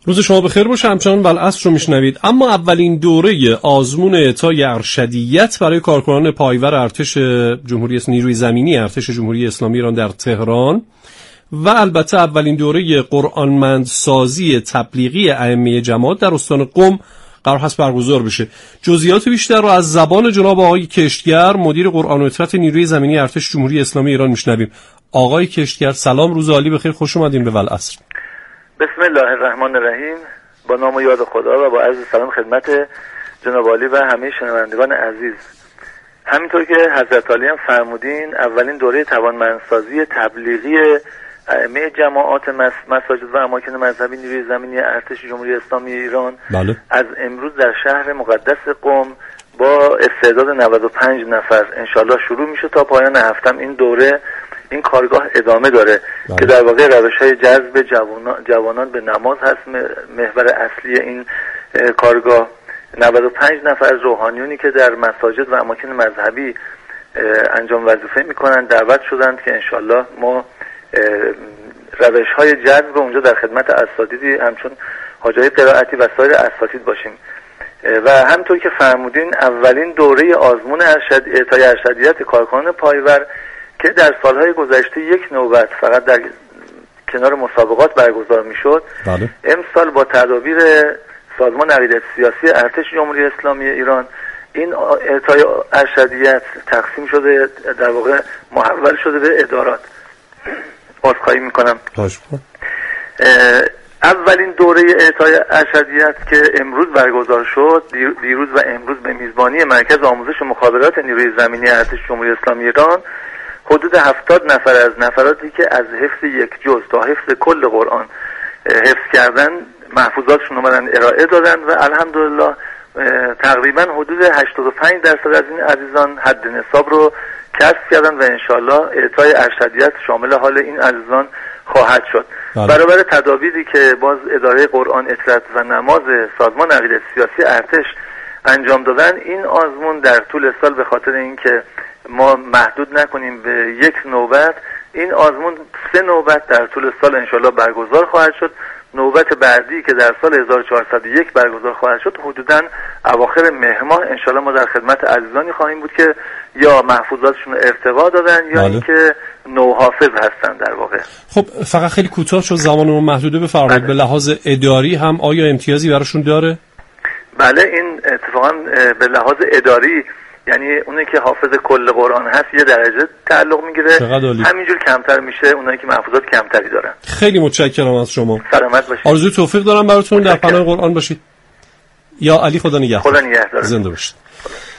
روز شما بخیر باشه. همچنان والعصر رو میشنوید. اما اولین دوره آزمون اعطای ارشدیت برای کارکنان پایور ارتش جمهوری نیروی زمینی ارتش جمهوری اسلامی ایران در تهران و البته اولین دوره قرآنمندسازی تبلیغی ائمه جماعت در استان قم قرار هست برگزار بشه. جزئیات بیشتر رو از زبان جناب آقای کشتگر، مدیر قرآن و اطرت نیروی زمینی ارتش جمهوری اسلامی ایران میشنویم. آقای کشتگر سلام، روز عالی بخیر، خوش اومدین به والعصر. بسم الله الرحمن الرحیم. با نام و یاد خدا و با عرض سلام خدمت جناب عالی و همه شنوندگان عزیز. همینطور که حضرت عالی هم فرمودین، اولین دوره توانمندسازی تبلیغی ائمه جماعات مساجد و اماکن مذهبی نیروی زمینی ارتش جمهوری اسلامی ایران از امروز در شهر مقدس قم با استعداد 95 نفر انشالله شروع میشه. تا پایان هفتم این دوره، این کارگاه ادامه داره که در واقع روش‌های جذب جوانان به نماز هست محور اصلی این کارگاه. 95 نفر از روحانیونی که در مساجد و اماکن مذهبی انجام وظیفه میکنن دعوت شدند که انشالله ما روش‌های جذب اونجا در خدمت اساتیدی همچون حاجی قرائتی و سایر اساتید باشیم. و همطور که فرمودین اولین دوره آزمون اعطای ارشدیت کارکنان پایور که در سالهای گذشته یک نوبت فقط در کنار مسابقات برگزار میشد، امسال با تدابیر سازمان عقیدت سیاسی ارتش جمهوری اسلامی ایران این اعطای ارشدیت تقسیم شده، در واقع محول شده به ادارات. عذرخواهی میکنم. اولین دوره اعطای ارشدیت که امروز برگزار شد، دیروز و امروز به میزبانی مرکز آموزش مخابرات نیروی زمینی ارتش جمهوری اسلامی ایران، حدود 70 نفر از نفراتی که از حفظ یک جز تا حفظ کل قرآن حفظ کردن محفوظاتشون اومدن ارائه دادن و الحمدلله تقریبا حدود 85% از این عزیزان حد نصاب رو کسب کردن و انشالله اعطای ارشدیت شامل حال این عزیزان خواهد شد. برابر تدابیری که باز اداره قرآن اطلاعات و نماز سازمان عقیدت سیاسی ارتش انجام دادن، این آزمون در طول سال به خاطر اینکه ما محدود نکنیم به یک نوبت، این آزمون 3 نوبت در طول سال انشالله برگزار خواهد شد. نوبت بعدی که در سال 1401 برگزار خواهد شد حدوداً اواخر مهر ماه انشالله ما در خدمت عزیزانی خواهیم بود که یا محفوظاتشون ارتقا دادن یا اینکه نوحافظ هستن در واقع. خب فقط خیلی کوتاه چون زمانمون محدوده بفرمایید، به لحاظ اداری هم آیا امتیازی براشون داره؟ بله، این اتفاقا به لحاظ اداری یعنی اونی که حافظ کل قرآن هست یه درجه تعلق میگیره، همینجور کمتر میشه اونایی که محفوظات کمتری دارن. خیلی متشکرم از شما. سلامت باشید. آرزوی توفیق دارم براتون در پناه قرآن باشید. یا علی خدا نگهدار. خدا نگهدار. زنده باشید.